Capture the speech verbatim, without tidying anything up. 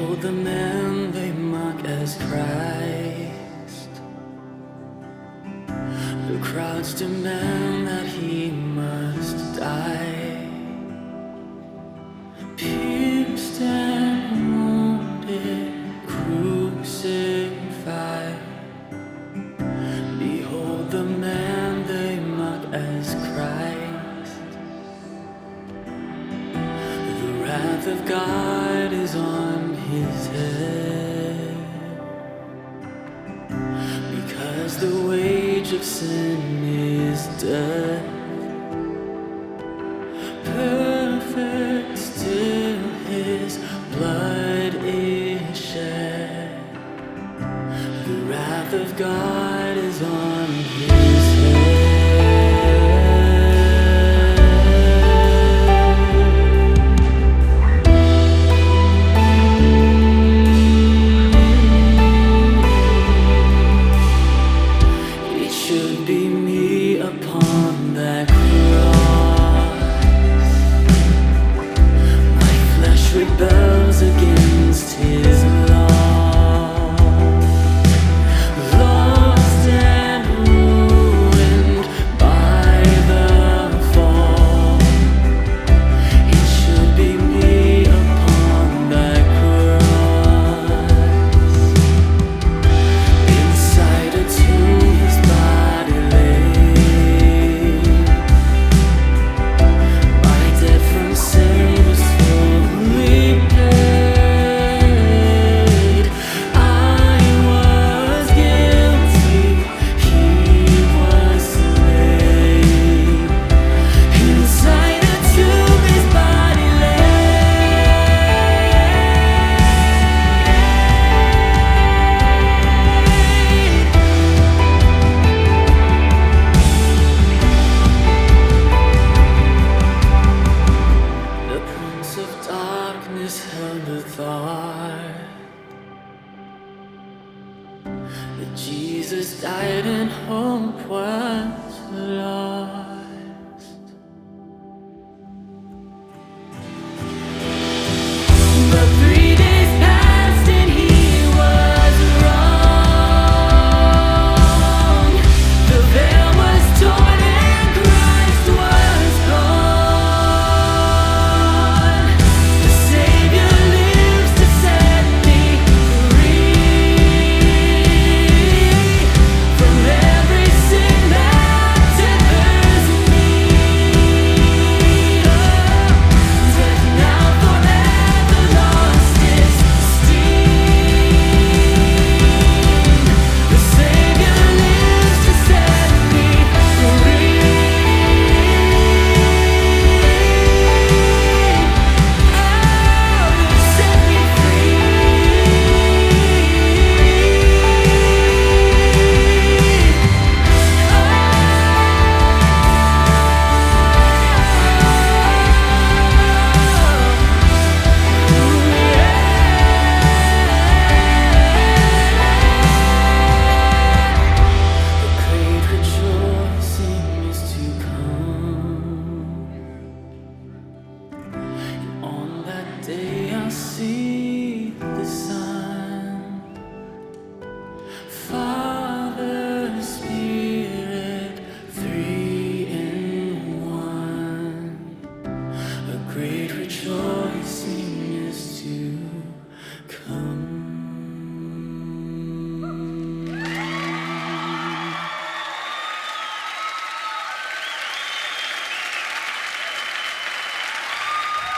Behold the man they mock as Christ. The crowds demand that he must die, pierced and wounded, crucified. Behold the man they mock as Christ. The wrath of God is on his head, because the wage of sin is death. Perfect still his blood is shed. The wrath of God is on his head. It should be me upon that cross. My flesh rebels against his law. Lost and ruined by the fall. It should be me upon that cross. Inside a tomb his body lay. My debt from sin was fully paid. I was guilty, he was slain. Inside a tomb his body lay. The Prince of Darkness held a thought that Jesus died and hope was lost. But three days passed and he was wrong. The veil was torn and Christ was gone. The Savior lives to set me free from every sin that tempers me. Death now forever lost its sting. The Savior lives to set me free. Oh, to set me The great rejoicing is to come, and on that day I'll see the Son. Father, Spirit, three in one. A great rejoicing